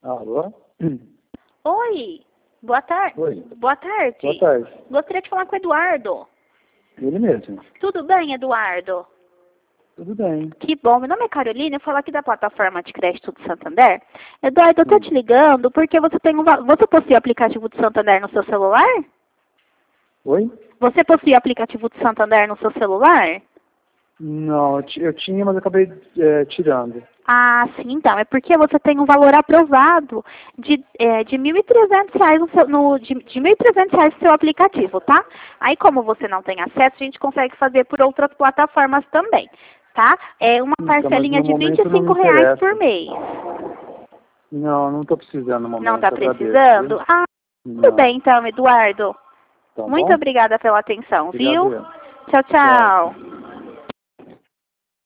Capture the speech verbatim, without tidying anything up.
Alô? Oi, boa tarde. Oi. Boa tarde. Boa tarde. Gostaria de falar com o Eduardo. Ele mesmo. Tudo bem, Eduardo? Tudo bem. Que bom, meu nome é Carolina, eu falo aqui da plataforma de crédito do Santander. Eduardo, eu tô Hum. te ligando porque você tem um... va- Você possui o aplicativo do Santander no seu celular? Oi? Você possui o aplicativo do Santander no seu celular? Não, eu, ti- eu tinha, mas eu acabei é, tirando. Ah, sim, então. É porque você tem um valor aprovado de, é, de mil e trezentos reais no seu, no, de, de mil e trezentos reais no seu aplicativo, tá? Aí, como você não tem acesso, a gente consegue fazer por outras plataformas também, tá? É uma Então, mas parcelinha no de vinte momento e não me cinco reais interessa. por mês. Não, não estou precisando no momento. Não está agradeço, precisando? viu? Ah, tudo Não. bem então, Eduardo. Tá Muito bom? obrigada pela atenção, Obrigado. viu? eu. Tchau, Tchau. tchau.